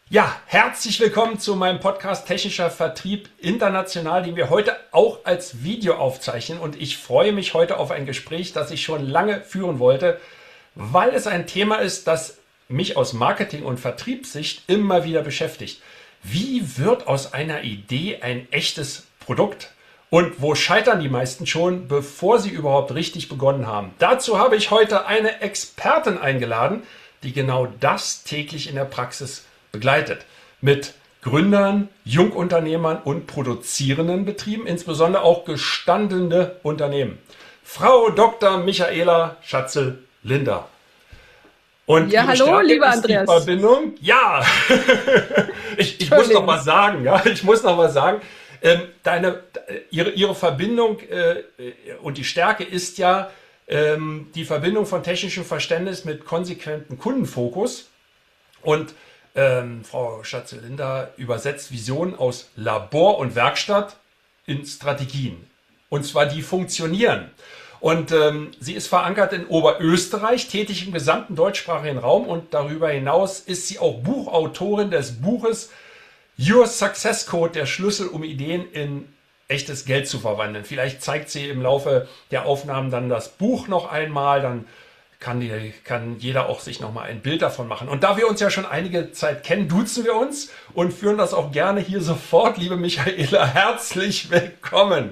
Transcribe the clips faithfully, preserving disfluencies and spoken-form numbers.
Ja, herzlich willkommen zu meinem Podcast Technischer Vertrieb International, den wir heute auch als Video aufzeichnen. Und ich freue mich heute auf ein Gespräch, das ich schon lange führen wollte, weil es ein Thema ist, das mich aus Marketing- und Vertriebssicht immer wieder beschäftigt. Wie wird aus einer Idee ein echtes Produkt? Und wo scheitern die meisten schon, bevor sie überhaupt richtig begonnen haben? Dazu habe ich heute eine Expertin eingeladen, die genau das täglich in der Praxis begleitet. Mit Gründern, Jungunternehmern und produzierenden Betrieben, insbesondere auch gestandene Unternehmen. Frau Doktor Michaela Schatzel-Linder. Und ja, ihre hallo, Stärke lieber ist Andreas. Die Verbindung. Ja, ich, ich muss noch was sagen. Ja, ich muss noch was sagen. Ähm, deine, ihre, ihre Verbindung äh, und die Stärke ist ja ähm, die Verbindung von technischem Verständnis mit konsequentem Kundenfokus. Und ähm, Frau Schatzel-Linder übersetzt Visionen aus Labor und Werkstatt in Strategien. Und zwar die funktionieren. Und ähm, sie ist verankert in Oberösterreich, tätig im gesamten deutschsprachigen Raum. Und darüber hinaus ist sie auch Buchautorin des Buches Your Success Code, der Schlüssel, um Ideen in echtes Geld zu verwandeln. Vielleicht zeigt sie im Laufe der Aufnahmen dann das Buch noch einmal, dann kann, die, kann jeder auch sich noch mal ein Bild davon machen. Und da wir uns ja schon einige Zeit kennen, duzen wir uns und führen das auch gerne hier sofort. Liebe Michaela, herzlich willkommen.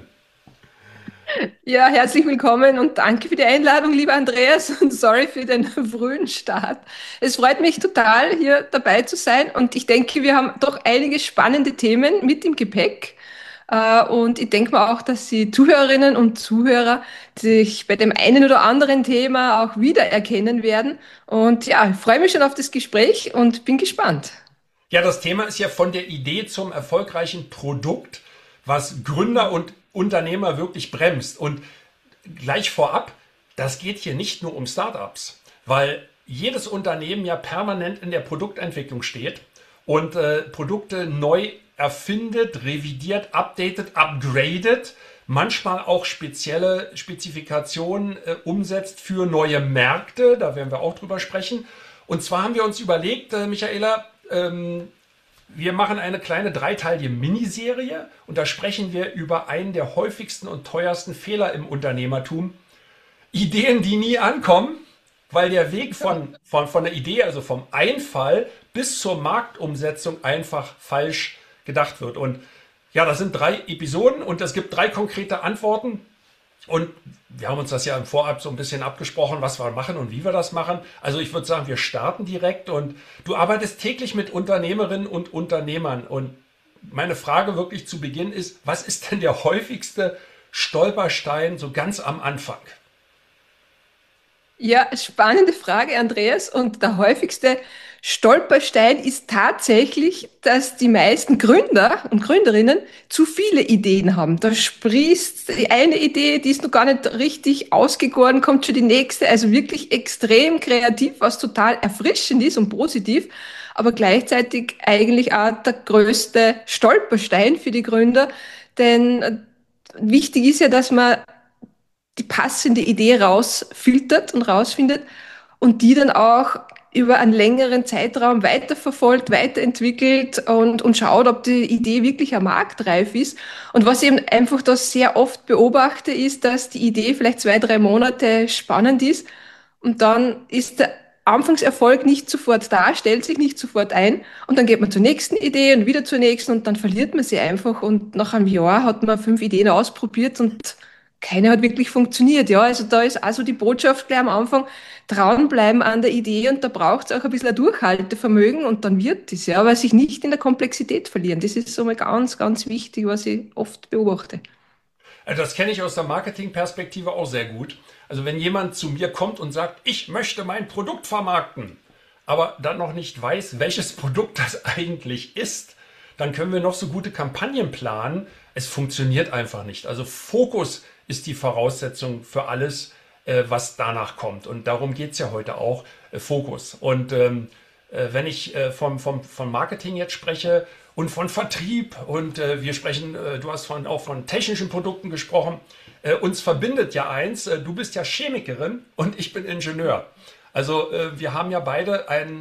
Ja, herzlich willkommen und danke für die Einladung, lieber Andreas, und sorry für den frühen Start. Es freut mich total, hier dabei zu sein, und ich denke, wir haben doch einige spannende Themen mit im Gepäck. Äh, Und ich denke mal auch, dass die Zuhörerinnen und Zuhörer sich bei dem einen oder anderen Thema auch wiedererkennen werden. Und ja, ich freue mich schon auf das Gespräch und bin gespannt. Ja, das Thema ist ja von der Idee zum erfolgreichen Produkt, was Gründer und Unternehmer wirklich bremst. Und gleich vorab, das geht hier nicht nur um Startups, weil jedes Unternehmen ja permanent in der Produktentwicklung steht und äh, Produkte neu erfindet, revidiert, updatet, upgradet, manchmal auch spezielle Spezifikationen äh, umsetzt für neue Märkte. Da werden wir auch drüber sprechen. Und zwar haben wir uns überlegt, äh, Michaela, ähm, wir machen eine kleine dreiteilige Miniserie und da sprechen wir über einen der häufigsten und teuersten Fehler im Unternehmertum. Ideen, die nie ankommen, weil der Weg von, von, von der Idee, also vom Einfall bis zur Marktumsetzung einfach falsch gedacht wird. Und ja, das sind drei Episoden und es gibt drei konkrete Antworten. Und wir haben uns das ja im Vorab so ein bisschen abgesprochen, was wir machen und wie wir das machen. Also ich würde sagen, wir starten direkt, und du arbeitest täglich mit Unternehmerinnen und Unternehmern. Und meine Frage wirklich zu Beginn ist, was ist denn der häufigste Stolperstein so ganz am Anfang? Ja, spannende Frage, Andreas. Und der häufigste Stolperstein ist tatsächlich, dass die meisten Gründer und Gründerinnen zu viele Ideen haben. Da sprießt die eine Idee, die ist noch gar nicht richtig ausgegoren, kommt schon die nächste. Also wirklich extrem kreativ, was total erfrischend ist und positiv, aber gleichzeitig eigentlich auch der größte Stolperstein für die Gründer. Denn äh, wichtig ist ja, dass man die passende Idee rausfiltert und rausfindet und die dann auch über einen längeren Zeitraum weiterverfolgt, weiterentwickelt und, und schaut, ob die Idee wirklich am marktreif ist. Und was ich eben einfach da sehr oft beobachte, ist, dass die Idee vielleicht zwei, drei Monate spannend ist und dann ist der Anfangserfolg nicht sofort da, stellt sich nicht sofort ein, und dann geht man zur nächsten Idee und wieder zur nächsten und dann verliert man sie einfach, und nach einem Jahr hat man fünf Ideen ausprobiert und keine hat wirklich funktioniert. Ja, also da ist also die Botschaft gleich am Anfang: dranbleiben an der Idee, und da braucht es auch ein bisschen ein Durchhaltevermögen, und dann wird es, ja, aber sich nicht in der Komplexität verlieren. Das ist so mal ganz, ganz wichtig, was ich oft beobachte. Also das kenne ich aus der Marketingperspektive auch sehr gut. Also wenn jemand zu mir kommt und sagt, ich möchte mein Produkt vermarkten, aber dann noch nicht weiß, welches Produkt das eigentlich ist, dann können wir noch so gute Kampagnen planen. Es funktioniert einfach nicht. Also Fokus ist die Voraussetzung für alles, äh, was danach kommt. Und darum geht es ja heute auch, äh, Fokus. Und ähm, äh, wenn ich äh, vom, vom, von Marketing jetzt spreche und von Vertrieb, und äh, wir sprechen, äh, du hast von, auch von technischen Produkten gesprochen, äh, uns verbindet ja eins, äh, du bist ja Chemikerin und ich bin Ingenieur. Also äh, wir haben ja beide einen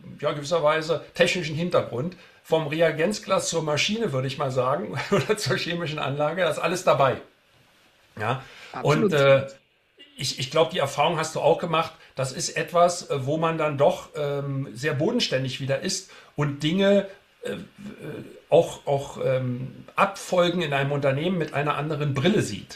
ja, gewisserweise technischen Hintergrund. Vom Reagenzglas zur Maschine, würde ich mal sagen, oder zur chemischen Anlage, da ist alles dabei. Ja, und Absolut. äh, ich, ich glaube, die Erfahrung hast du auch gemacht. Das ist etwas, äh, wo man dann doch ähm, sehr bodenständig wieder ist und Dinge äh, äh, auch, auch ähm, Abfolgen in einem Unternehmen mit einer anderen Brille sieht.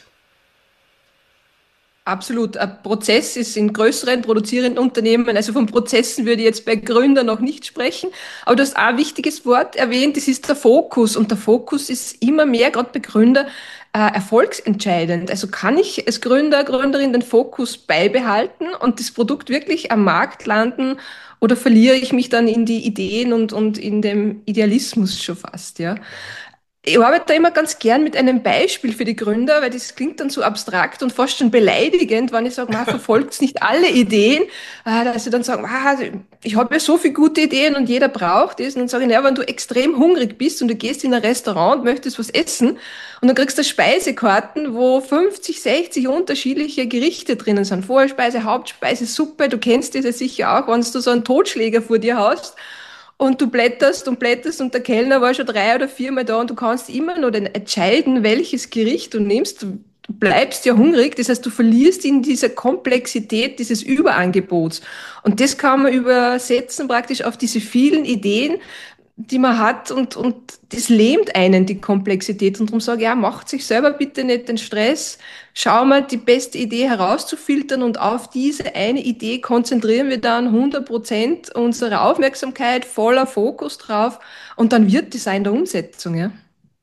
Absolut. Ein Prozess ist in größeren produzierenden Unternehmen, also von Prozessen würde ich jetzt bei Gründern noch nicht sprechen, aber du hast auch ein wichtiges Wort erwähnt, das ist der Fokus. Und der Fokus ist immer mehr, gerade bei Gründern, äh, erfolgsentscheidend. Also kann ich als Gründer, Gründerin den Fokus beibehalten und das Produkt wirklich am Markt landen oder verliere ich mich dann in die Ideen und, und in dem Idealismus schon fast, ja? Ja. Ich arbeite da immer ganz gern mit einem Beispiel für die Gründer, weil das klingt dann so abstrakt und fast schon beleidigend, wenn ich sage, man verfolgt nicht alle Ideen, äh, dass sie dann sagen, ah, ich habe ja so viele gute Ideen und jeder braucht es. Und dann sage ich, naja, wenn du extrem hungrig bist und du gehst in ein Restaurant und möchtest was essen und dann kriegst du Speisekarten, wo fünfzig, sechzig unterschiedliche Gerichte drinnen sind. Vorspeise, Hauptspeise, Suppe, du kennst das ja sicher auch, wenn du so einen Totschläger vor dir hast. Und du blätterst und blätterst und der Kellner war schon drei oder viermal da und du kannst immer nur dann entscheiden, welches Gericht du nimmst. Du du bleibst ja hungrig, das heißt, du verlierst in dieser Komplexität dieses Überangebots. Und das kann man übersetzen praktisch auf diese vielen Ideen, die man hat und, und das lähmt einen, die Komplexität. Und darum sage ich, ja, macht sich selber bitte nicht den Stress. Schau mal, die beste Idee herauszufiltern und auf diese eine Idee konzentrieren wir dann hundert Prozent unserer Aufmerksamkeit, voller Fokus drauf und dann wird das in der Umsetzung, ja.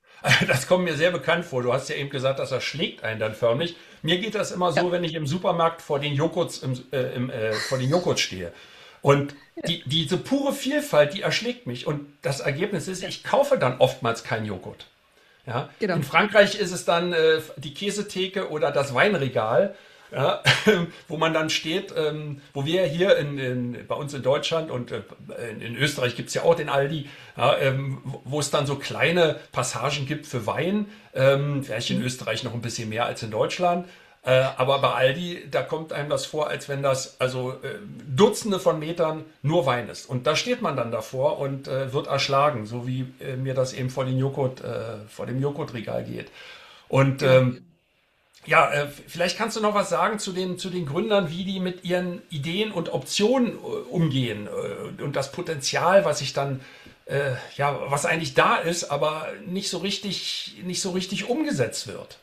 Das kommt mir sehr bekannt vor. Du hast ja eben gesagt, das erschlägt einen dann förmlich. Mir geht das immer Ja, so, wenn ich im Supermarkt vor den Joghurts, im, äh, im, äh, vor den Joghurts stehe. Und die, diese pure Vielfalt, die erschlägt mich. Und das Ergebnis ist, ja, ich kaufe dann oftmals keinen Joghurt. Ja, genau. in Frankreich ist es dann äh, die Käsetheke oder das Weinregal, ja, wo man dann steht, ähm, wo wir hier in, in, bei uns in Deutschland und äh, in, in Österreich gibt's ja auch den Aldi, ja, ähm, wo es dann so kleine Passagen gibt für Wein, ähm, vielleicht in Österreich noch ein bisschen mehr als in Deutschland. Äh, aber bei Aldi, da kommt einem das vor, als wenn das also äh, Dutzende von Metern nur Wein ist. Und da steht man dann davor und äh, wird erschlagen, so wie äh, mir das eben vor, den Joghurt, äh, vor dem Joghurtregal geht. Und Genau. ähm, ja, äh, vielleicht kannst du noch was sagen zu den, zu den Gründern, wie die mit ihren Ideen und Optionen äh, umgehen äh, und das Potenzial, was sich dann, äh, ja, was eigentlich da ist, aber nicht so richtig, nicht so richtig umgesetzt wird.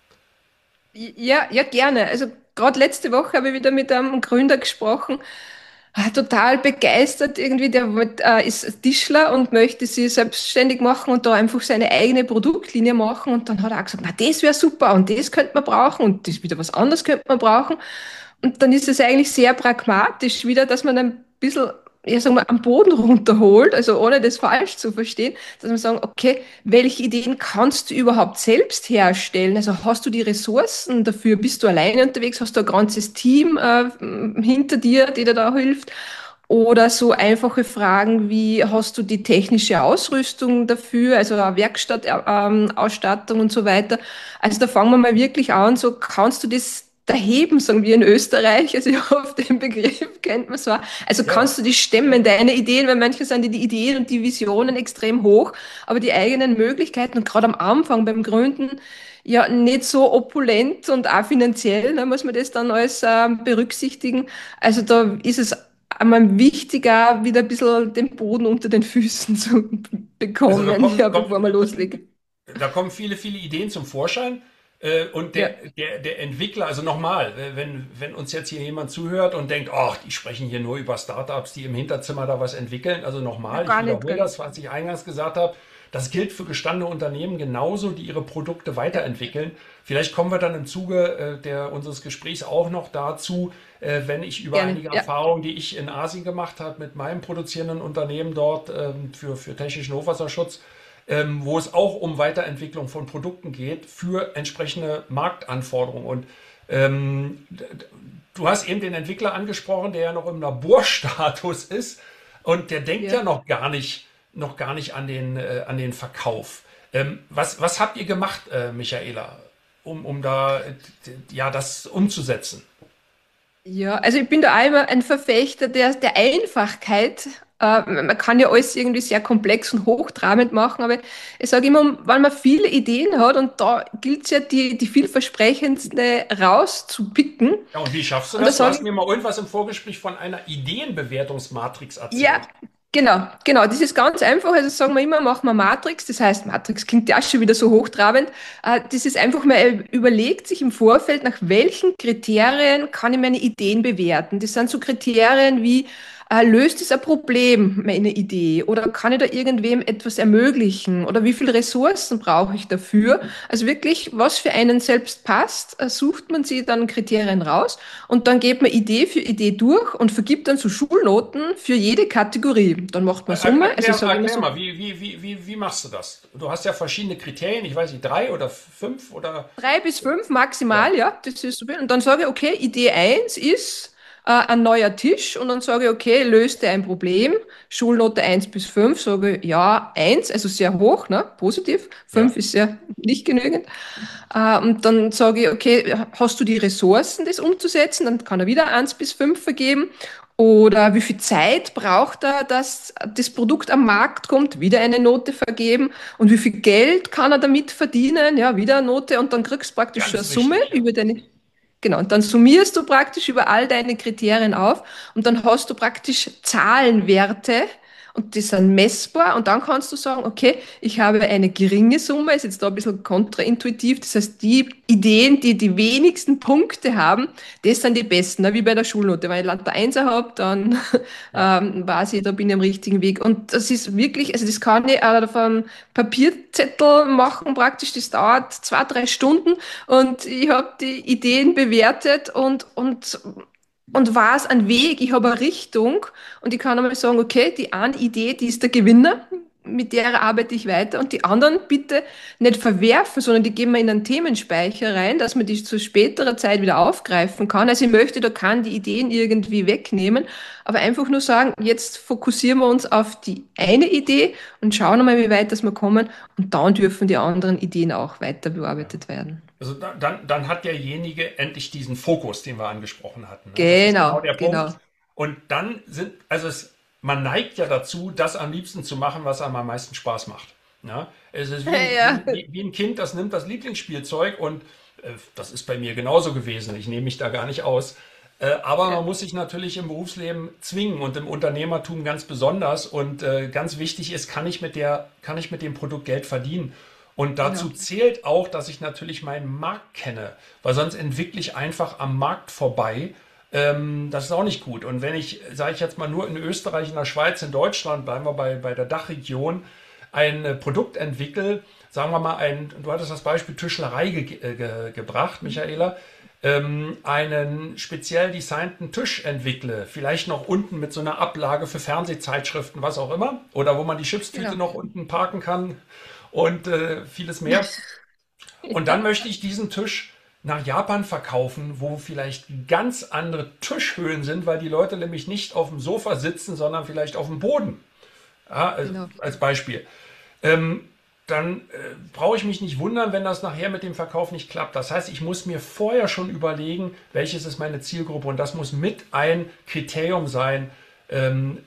Ja, ja, gerne. Also gerade letzte Woche habe ich wieder mit einem Gründer gesprochen, ah, total begeistert irgendwie. Der wollt, äh, ist Tischler und möchte sich selbstständig machen und da einfach seine eigene Produktlinie machen. Und dann hat er auch gesagt, na, das wäre super und das könnte man brauchen und das wieder was anderes könnte man brauchen. Und dann ist es eigentlich sehr pragmatisch wieder, dass man ein bisschen, ja, sagen wir, am Boden runterholt, also ohne das falsch zu verstehen, dass man sagen, okay, welche Ideen kannst du überhaupt selbst herstellen? Also hast du die Ressourcen dafür? Bist du alleine unterwegs? Hast du ein ganzes Team äh, hinter dir, die dir da hilft? Oder so einfache Fragen wie, hast du die technische Ausrüstung dafür, also eine Werkstattausstattung ähm, Ausstattung und so weiter. Also da fangen wir mal wirklich an, so kannst du das erheben, sagen wir in Österreich. Also ich hoffe, den Begriff kennt man so. Also Ja. kannst du die stemmen, deine Ideen, weil manche sind die, die Ideen und die Visionen extrem hoch, aber die eigenen Möglichkeiten und gerade am Anfang beim Gründen ja nicht so opulent und auch finanziell, da muss man das dann alles ähm, berücksichtigen. Also da ist es einmal wichtiger, wieder ein bisschen den Boden unter den Füßen zu Also da bekommen, ja, kommen, kommen, bevor man loslegt. da kommen viele, viele Ideen zum Vorschein. Äh, und der, Ja, der, der Entwickler, also nochmal, äh, wenn, wenn uns jetzt hier jemand zuhört und denkt, ach, die sprechen hier nur über Startups, die im Hinterzimmer da was entwickeln. Also ja, nochmal, ich gar nicht. wiederhole das, was ich eingangs gesagt habe. Das gilt für gestandene Unternehmen genauso, die ihre Produkte weiterentwickeln. Vielleicht kommen wir dann im Zuge äh, der, unseres Gesprächs auch noch dazu, äh, wenn ich über Gerne. einige Ja, Erfahrungen, die ich in Asien gemacht habe, mit meinem produzierenden Unternehmen dort ähm, für, für technischen Hochwasserschutz, ähm, wo es auch um Weiterentwicklung von Produkten geht für entsprechende Marktanforderungen. Und ähm, du hast eben den Entwickler angesprochen, der ja noch im Laborstatus ist und der denkt ja. ja noch gar nicht, noch gar nicht an den, äh, an den Verkauf. Ähm, was, was habt ihr gemacht, äh, Michaela, um, um da äh, ja, das umzusetzen? Ja, also ich bin da auch immer ein Verfechter der, der Einfachkeit Äh, man kann ja alles irgendwie sehr komplex und hochtrabend machen, aber ich sage immer, wenn man viele Ideen hat und da gilt es ja, die, die vielversprechendste rauszupicken. Ja, und wie schaffst du Und da das? Du sage hast ich, mir mal irgendwas im Vorgespräch von einer Ideenbewertungsmatrix ja, erzählt. genau, genau. Das ist ganz einfach. Also sagen wir immer, machen wir Matrix. Das heißt, Matrix klingt ja auch schon wieder so hochtrabend. Äh, Das ist einfach mal überlegt sich im Vorfeld, nach welchen Kriterien kann ich meine Ideen bewerten. Das sind so Kriterien wie, äh, löst es ein Problem, meine Idee? Oder kann ich da irgendwem etwas ermöglichen? Oder wie viele Ressourcen brauche ich dafür? Also wirklich, was für einen selbst passt, äh, sucht man sich dann Kriterien raus und dann geht man Idee für Idee durch und vergibt dann so Schulnoten für jede Kategorie. Dann macht man Er, er- Summe, also erklär, ich sage immer erklär so mal, wie, wie, wie, wie, wie machst du das? Du hast ja verschiedene Kriterien, ich weiß nicht, drei oder fünf oder drei bis fünf ja. maximal, ja, das ist so viel. Und dann sage ich, okay, Idee eins ist äh, ein neuer Tisch und dann sage ich, okay, löste ein Problem. Schulnote eins bis fünf, sage ich, ja, eins, also sehr hoch, ne, positiv. Fünf Ja. ist ja nicht genügend. Äh, und dann sage ich, okay, hast du die Ressourcen, das umzusetzen? Dann kann er wieder eins bis fünf vergeben. Oder wie viel Zeit braucht er, dass das Produkt am Markt kommt? Wieder eine Note vergeben. Und wie viel Geld kann er damit verdienen? Ja, wieder eine Note. Und dann kriegst du praktisch schon eine Ganz Summe wichtig, ja. über deine, genau. Und dann summierst du praktisch über all deine Kriterien auf. Und dann hast du praktisch Zahlenwerte. Und die sind messbar und dann kannst du sagen, okay, ich habe eine geringe Summe, ist jetzt da ein bisschen kontraintuitiv. Das heißt, die Ideen, die die wenigsten Punkte haben, das sind die besten, ne? Wie bei der Schulnote. Wenn ich lauter Einser habe, dann Ja. ähm, weiß ich, da bin ich am richtigen Weg. Und das ist wirklich, also das kann ich auch auf einem Papierzettel machen, praktisch. Das dauert zwei, drei Stunden und ich habe die Ideen bewertet und, und und weiß einen Weg, ich habe eine Richtung und ich kann einmal sagen, okay, die eine Idee, die ist der Gewinner, mit der arbeite ich weiter und die anderen bitte nicht verwerfen, sondern die geben wir in einen Themenspeicher rein, dass man die zu späterer Zeit wieder aufgreifen kann. Also ich möchte da kann die Ideen irgendwie wegnehmen, aber einfach nur sagen, jetzt fokussieren wir uns auf die eine Idee und schauen mal, wie weit das wir kommen und dann dürfen die anderen Ideen auch weiter Ja. bearbeitet werden. Also da, dann, dann hat derjenige endlich diesen Fokus, den wir angesprochen hatten. Ne? Das ist genau Genau, der Punkt. genau. Und dann sind, also es, man neigt ja dazu, das am liebsten zu machen, was einem am meisten Spaß macht. Ja? Es ist wie ein, Ja, wie, wie, wie ein Kind, das nimmt das Lieblingsspielzeug und äh, das ist bei mir genauso gewesen. Ich nehme mich da gar nicht aus. Äh, aber ja, man muss sich natürlich im Berufsleben zwingen und im Unternehmertum ganz besonders. Und äh, ganz wichtig ist, kann ich mit der, kann ich mit dem Produkt Geld verdienen? Und dazu genau. zählt auch, dass ich natürlich meinen Markt kenne, weil sonst entwickle ich einfach am Markt vorbei. Ähm, das ist auch nicht gut. Und wenn ich, sage ich jetzt mal, nur in Österreich, in der Schweiz, in Deutschland, bleiben wir bei, bei der Dachregion, ein äh, Produkt entwickle, sagen wir mal, ein, du hattest das Beispiel Tischlerei ge äh, ge gebracht, Michaela, ähm, einen speziell designten Tisch entwickle, vielleicht noch unten mit so einer Ablage für Fernsehzeitschriften, was auch immer, oder wo man die Chipstüte Genau. noch unten parken kann und äh, vieles mehr. Und dann möchte ich diesen Tisch nach Japan verkaufen, wo vielleicht ganz andere Tischhöhen sind, weil die Leute nämlich nicht auf dem Sofa sitzen, sondern vielleicht auf dem Boden. Ja, als, Genau. als Beispiel. Ähm, dann äh, brauche ich mich nicht wundern, wenn das nachher mit dem Verkauf nicht klappt. Das heißt, ich muss mir vorher schon überlegen, welches ist meine Zielgruppe und das muss mit ein Kriterium sein, ähm,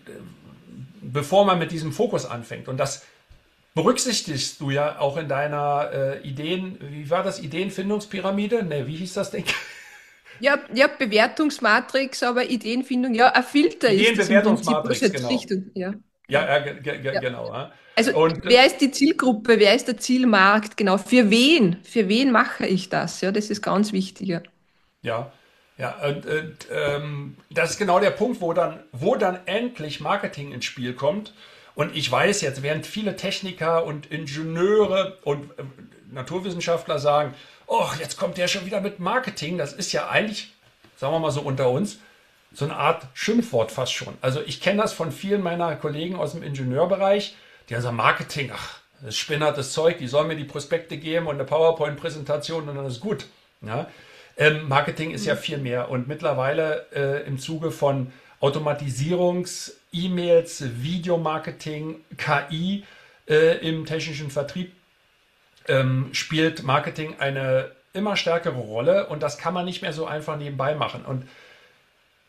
bevor man mit diesem Fokus anfängt. Und das berücksichtigst du ja auch in deiner äh, Ideen, wie war das, Ideenfindungspyramide? Ne, wie hieß das Ding? Ja, ja, Bewertungsmatrix, aber Ideenfindung, ja, ein Filter ist es im Prinzip, was Ideenbewertungsmatrix, jetzt genau. Richtung, ja, Ja, genau. ja, ge ge ge- Ja. genau. Ja. Also, Und äh, wer ist die Zielgruppe? Wer ist der Zielmarkt? Genau. Für wen? Für wen mache ich das? Ja, das ist ganz wichtig. Ja. ja, ja, und, und ähm, das ist genau der Punkt, wo dann, wo dann endlich Marketing ins Spiel kommt. Und ich weiß jetzt, während viele Techniker und Ingenieure und äh, Naturwissenschaftler sagen, oh, jetzt kommt der schon wieder mit Marketing, das ist ja eigentlich, sagen wir mal so unter uns, so eine Art Schimpfwort fast schon. Also ich kenne das von vielen meiner Kollegen aus dem Ingenieurbereich, die sagen, Marketing, ach, das ist spinnertes Zeug, die sollen mir die Prospekte geben und eine PowerPoint-Präsentation und dann ist gut. Ja? Ähm, Marketing ist ja viel mehr und mittlerweile äh, im Zuge von Automatisierungs-, E-Mails, Videomarketing, K I äh, im technischen Vertrieb ähm, spielt Marketing eine immer stärkere Rolle und das kann man nicht mehr so einfach nebenbei machen. Und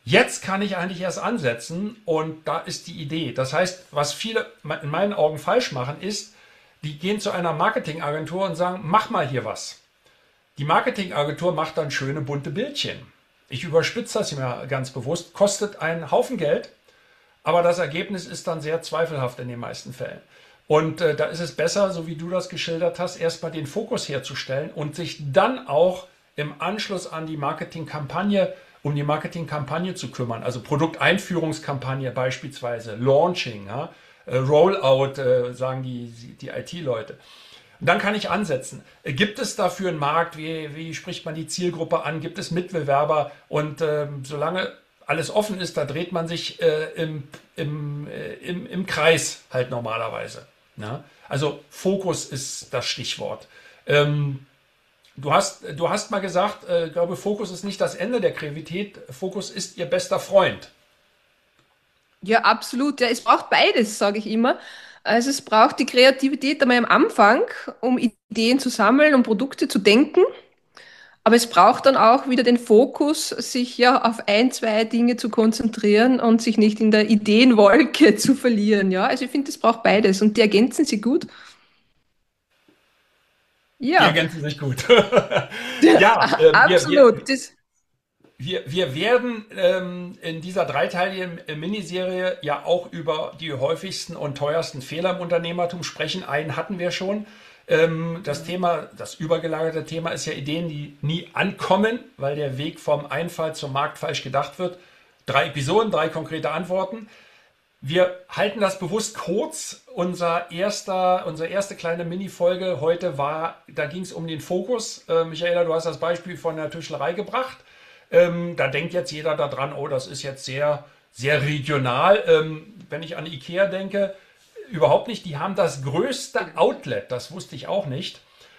Jetzt kann ich eigentlich erst ansetzen und da ist die Idee. Das heißt, was viele in meinen Augen falsch machen, ist, die gehen zu einer Marketingagentur und sagen, mach mal hier was. Die Marketingagentur macht dann schöne bunte Bildchen. Ich überspitze das immer ganz bewusst, kostet einen Haufen Geld, aber das Ergebnis ist dann sehr zweifelhaft in den meisten Fällen. Und äh, da ist es besser, so wie du das geschildert hast, erstmal den Fokus herzustellen und sich dann auch im Anschluss an die Marketingkampagne, um die Marketingkampagne zu kümmern. Also Produkteinführungskampagne beispielsweise, Launching, ja, äh, Rollout, äh, sagen die, die I T-Leute. Und dann kann ich ansetzen. Äh, gibt es dafür einen Markt? Wie, wie spricht man die Zielgruppe an? Gibt es Mitbewerber? Und ähm, solange alles offen ist, da dreht man sich äh, im, im, äh, im, im Kreis halt normalerweise. Ja? Also Fokus ist das Stichwort. Ähm, du, hast, du hast mal gesagt, äh, ich glaube, Fokus ist nicht das Ende der Kreativität, Fokus ist ihr bester Freund. Ja, absolut. Ja, es braucht beides, sage ich immer. Also es braucht die Kreativität einmal am Anfang, um Ideen zu sammeln, um Produkte zu denken. Aber es braucht dann auch wieder den Fokus, sich ja auf ein, zwei Dinge zu konzentrieren und sich nicht in der Ideenwolke zu verlieren. Ja, also ich finde, es braucht beides und die ergänzen sich gut. Die Ja, ergänzen sich gut. Ja, ähm, wir, wir, absolut. Das, wir, wir werden ähm, in dieser dreiteiligen Miniserie ja auch über die häufigsten und teuersten Fehler im Unternehmertum sprechen. Einen hatten wir schon. Ähm, das Thema, das übergelagerte Thema ist ja Ideen, die nie ankommen, weil der Weg vom Einfall zum Markt falsch gedacht wird. Drei Episoden, drei konkrete Antworten. Wir halten das bewusst kurz. Unser erster, unsere erste kleine Mini-Folge heute war, da ging es um den Fokus. Äh, Michaela, du hast das Beispiel von der Tischlerei gebracht. Ähm, da denkt jetzt jeder daran, oh, das ist jetzt sehr, sehr regional. Ähm, wenn ich an IKEA denke, überhaupt nicht. Die haben das größte Outlet, das wusste ich auch nicht,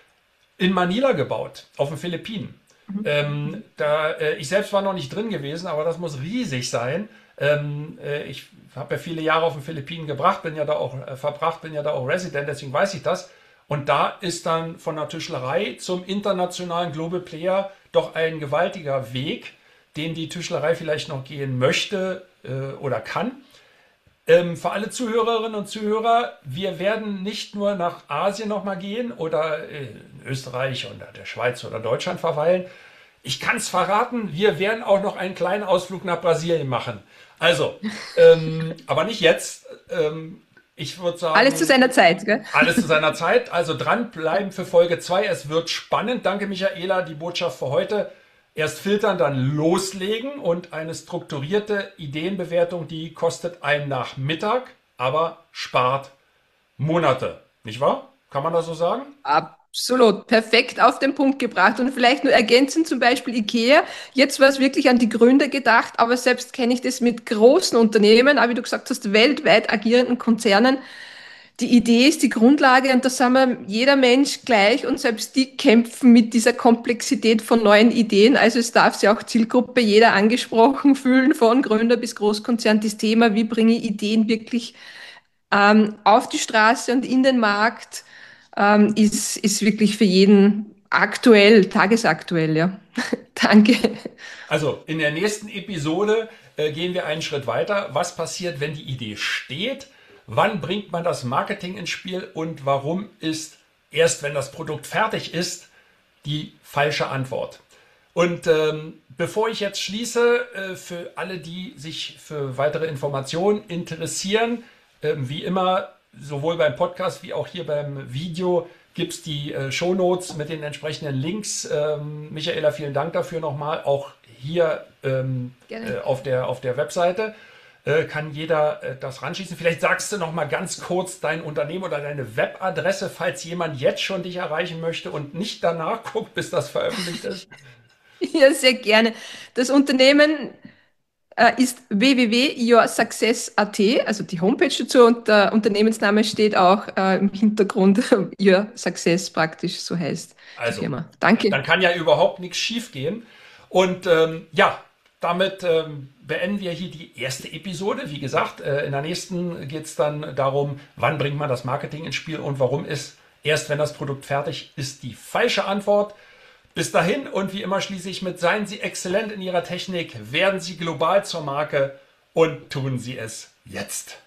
in Manila gebaut, auf den Philippinen. Ähm, da, äh, ich selbst war noch nicht drin gewesen, aber das muss riesig sein. Ähm, äh, ich habe ja viele Jahre auf den Philippinen gebracht, bin ja da auch äh, verbracht, bin ja da auch Resident, deswegen weiß ich das. Und da ist dann von der Tischlerei zum internationalen Global Player doch ein gewaltiger Weg, den die Tischlerei vielleicht noch gehen möchte äh, oder kann. Ähm, für alle Zuhörerinnen und Zuhörer, wir werden nicht nur nach Asien nochmal gehen oder in Österreich oder der Schweiz oder Deutschland verweilen. Ich kann es verraten, wir werden auch noch einen kleinen Ausflug nach Brasilien machen. Also, ähm, aber nicht jetzt. Ähm, ich würde alles zu sagen, seiner Zeit, gell? alles zu seiner Zeit. Also dranbleiben für Folge zwei. Es wird spannend. Danke, Michaela. Die Botschaft für heute. Erst filtern, dann loslegen und eine strukturierte Ideenbewertung, die kostet einen Nachmittag, aber spart Monate. Nicht wahr? Kann man das so sagen? Absolut, perfekt auf den Punkt gebracht. Und vielleicht nur ergänzend zum Beispiel IKEA. Jetzt war es wirklich an die Gründer gedacht, aber selbst kenne ich das mit großen Unternehmen, aber wie du gesagt hast, weltweit agierenden Konzernen. Die Idee ist die Grundlage und da sind wir jeder Mensch gleich und selbst die kämpfen mit dieser Komplexität von neuen Ideen. Also es darf sich auch Zielgruppe jeder angesprochen fühlen, von Gründer bis Großkonzern. Das Thema, wie bringe ich Ideen wirklich ähm, auf die Straße und in den Markt, ähm, ist, ist wirklich für jeden aktuell, tagesaktuell, ja. Danke. Also in der nächsten Episode äh, gehen wir einen Schritt weiter. Was passiert, wenn die Idee steht? Wann bringt man das Marketing ins Spiel und warum ist erst, wenn das Produkt fertig ist, die falsche Antwort? Und ähm, bevor ich jetzt schließe, äh, für alle, die sich für weitere Informationen interessieren, äh, wie immer, sowohl beim Podcast wie auch hier beim Video, gibt es die äh, Shownotes mit den entsprechenden Links. Ähm, Michaela, vielen Dank dafür nochmal. Auch hier ähm, äh, auf der, auf der Webseite äh, kann jeder äh, das ranschließen. Vielleicht sagst du noch mal ganz kurz dein Unternehmen oder deine Webadresse, falls jemand jetzt schon dich erreichen möchte und nicht danach guckt, bis das veröffentlicht ist. Ja, sehr gerne. Das Unternehmen äh, ist w w w punkt your success punkt a t, also die Homepage dazu und der Unternehmensname steht auch äh, im Hintergrund, Your Success praktisch, so heißt die Also, Firma. Danke. dann kann ja überhaupt nichts schief gehen. Und ähm, ja, damit ähm, beenden wir hier die erste Episode. Wie gesagt, äh, in der nächsten geht es dann darum, wann bringt man das Marketing ins Spiel und warum ist erst, wenn das Produkt fertig ist, die falsche Antwort. Bis dahin und wie immer schließe ich mit, seien Sie exzellent in Ihrer Technik, werden Sie global zur Marke und tun Sie es jetzt.